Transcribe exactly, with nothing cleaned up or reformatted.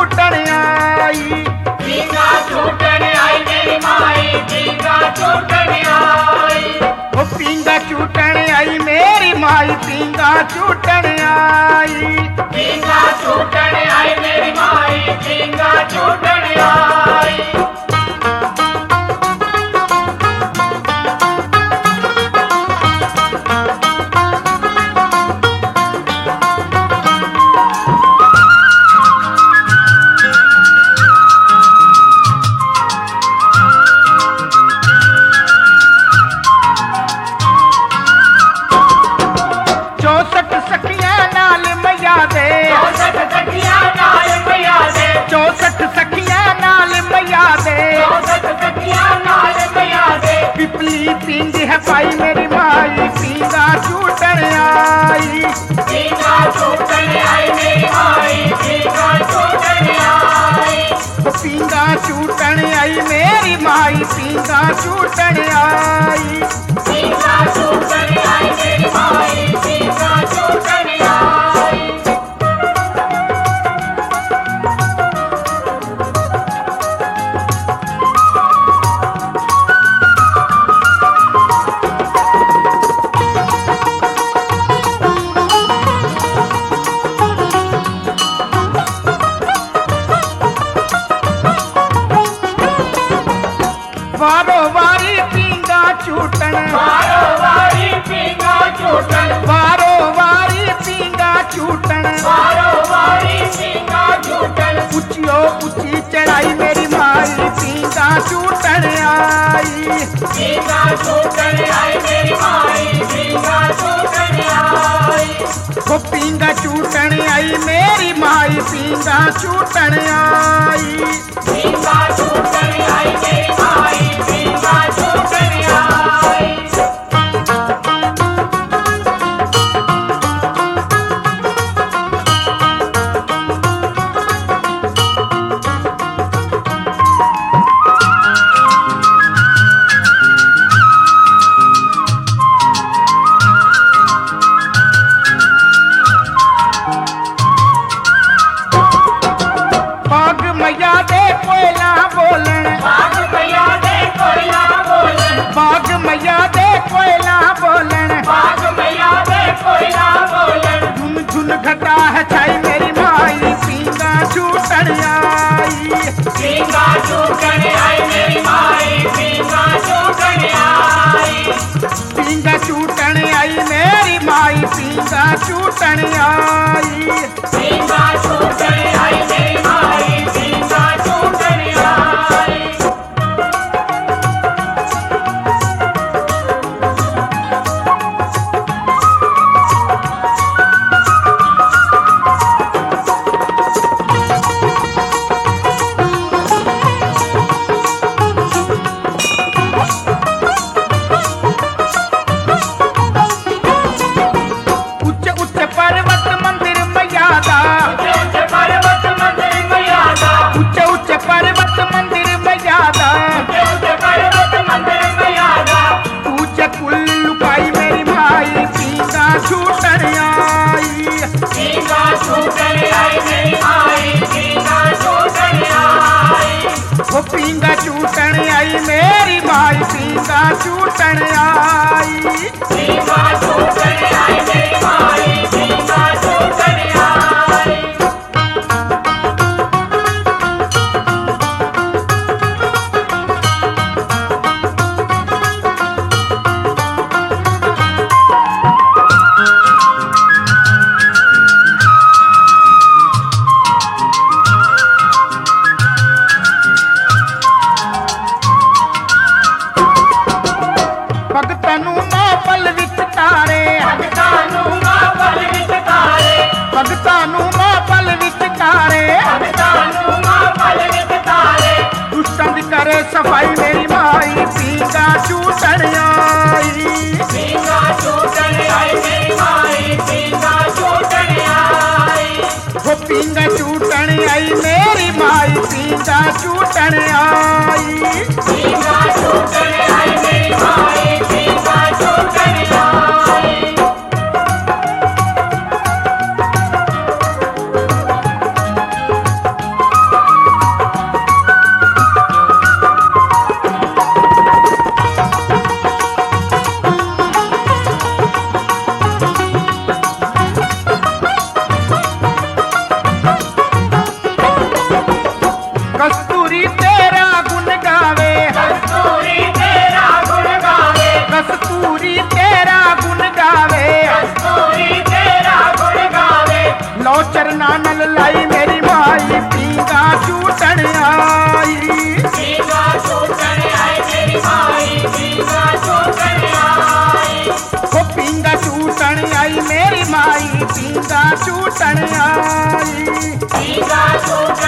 छूटन आई। पींगा छूटन आई मेरी माई, पींगा छूटन आई। ओ पींगा छूटन आई मेरी माई, पींगा छूटन आई। पींगा छूटन आई मेरी माई, पींगा छूटन आई। चौसठ सखियां नाल मैया दे, चौसठ सखियां नाल मैया दे, चौसठ सखियां नाल मैया दे। चौसठ सखियां नाल मैया दे। पिपली पींग है पाई मेरी माई, पींगा छूटन आई। पींगा छूटन आई मेरी माई, पींगा छूटन आई। ओ पींगा छूटन आई मेरी माई, पींगा छूटन आई। पींगा छूटन आई मेरी माई, पींगा छूटन आई। वारो वारी पींगा छूटन, वारो वारी पींगा छूटन, वारो वारी पींगा छूटन। वारो वारी पींगा छूटन। ऊंचियो ऊंची चढ़ाई मेरी माई, पींगा छूटन आई। पींगा छूटन आई मेरी माई, पींगा छूटन आई। ओ पींगा छूटन आई मेरी माई, पींगा छूटन आई। पींगा छूटन आई मेरी माई, पींगा छूटन आई। बाग मैया दे कोयला बोलन, बाग मैया दे कोयला बोलन, बाग मैया दे कोयला बोलन। बाग मैया दे कोयला बोलन। झुन झुन घटा है छाई मेरी माई, पींगा छूटन आई। पींगा छूटन आई मेरी माई, पींगा छूटन आई। पींगा छूटन आई मेरी माई, पींगा छूटन आई। पींगा छूटन आई मेरी माई, पींगा छूटन आई। उच्च उच्च पर्वत मंदिर मैया दा, ऊंचे ऊंचे पर्वत मंदिर मैया दा, उच्च उच्च पर्वत मंदिर मैया दा। ऊंचे ऊंचे पर्वत मंदिर मैया दा। ऊंच कुल लुकाई मेरी माई, पींगा छूटन आई। पींगा छूटन आई मेरी माई, पींगा छूटन आई। वो पींगा छूटन आई मेरी माई, पींगा छूटन आई। पींगा छूटन आई मेरी माई, पींगा छूटन आई। भगतां नूं मां पल विच तारे, भगतां नूं मां पल विच तारे, भगतां नूं मां पल विच तारे। भगतां नूं मां पल विच तारे। दुष्टां दी करे सफाई मेरी माई, पींगा छूटन आई। पींगा छूटन आई मेरी माई, पींगा छूटन आई। वो पींगा छूटन आई मेरी माई, पींगा छूटन आई। पींगा छूटन आई मेरी माई, पींगा छूटन आई। पींगा छूटन आई पींगा छूटन